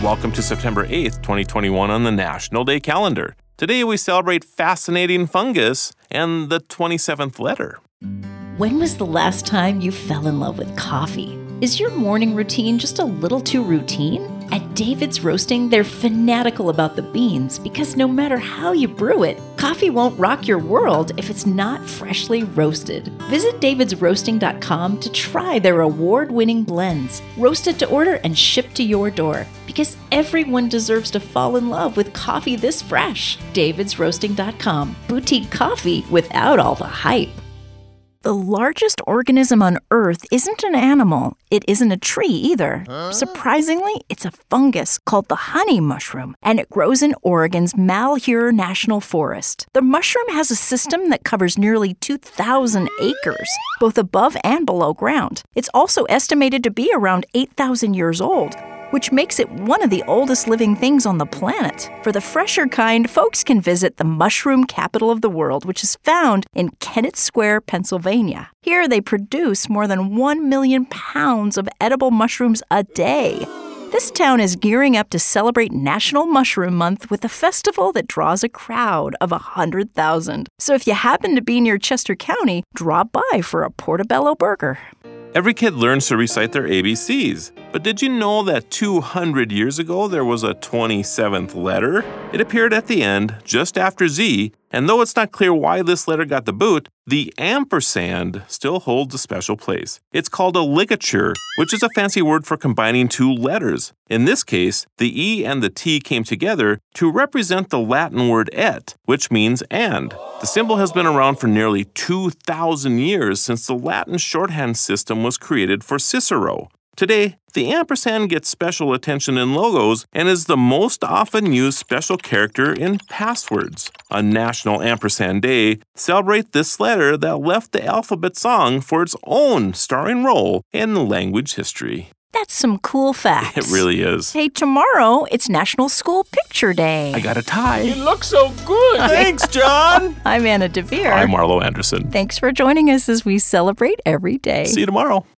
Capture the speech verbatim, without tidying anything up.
Welcome to September eighth, twenty twenty-one on the National Day calendar. Today we celebrate fascinating fungus and the twenty-seventh letter. When was the last time you fell in love with coffee? Is your morning routine just a little too routine? At David's Roasting, they're fanatical about the beans because no matter how you brew it, coffee won't rock your world if it's not freshly roasted. Visit davids roasting dot com to try their award-winning blends, roasted to order and shipped to your door. Because everyone deserves to fall in love with coffee this fresh. davids roasting dot com. Boutique coffee without all the hype. The largest organism on Earth isn't an animal. It isn't a tree either. Huh? Surprisingly, it's a fungus called the honey mushroom, and it grows in Oregon's Malheur National Forest. The mushroom has a system that covers nearly two thousand acres, both above and below ground. It's also estimated to be around eight thousand years old, which makes it one of the oldest living things on the planet. For the fresher kind, folks can visit the mushroom capital of the world, which is found in Kennett Square, Pennsylvania. Here, they produce more than one million pounds of edible mushrooms a day. This town is gearing up to celebrate National Mushroom Month with a festival that draws a crowd of one hundred thousand. So if you happen to be near Chester County, drop by for a portobello burger. Every kid learns to recite their A B Cs. But did you know that two hundred years ago there was a twenty-seventh letter? It appeared at the end, just after Z, and though it's not clear why this letter got the boot, the ampersand still holds a special place. It's called a ligature, which is a fancy word for combining two letters. In this case, the E and the T came together to represent the Latin word et, which means and. The symbol has been around for nearly two thousand years since the Latin shorthand system was created for Cicero. Today, the ampersand gets special attention in logos and is the most often used special character in passwords. On National Ampersand Day, celebrate this letter that left the alphabet song for its own starring role in language history. That's some cool facts. It really is. Hey, tomorrow, it's National School Picture Day. I got a tie. You look so good. Thanks, John. I'm Anna DeVere. I'm Marlo Anderson. Thanks for joining us as we celebrate every day. See you tomorrow.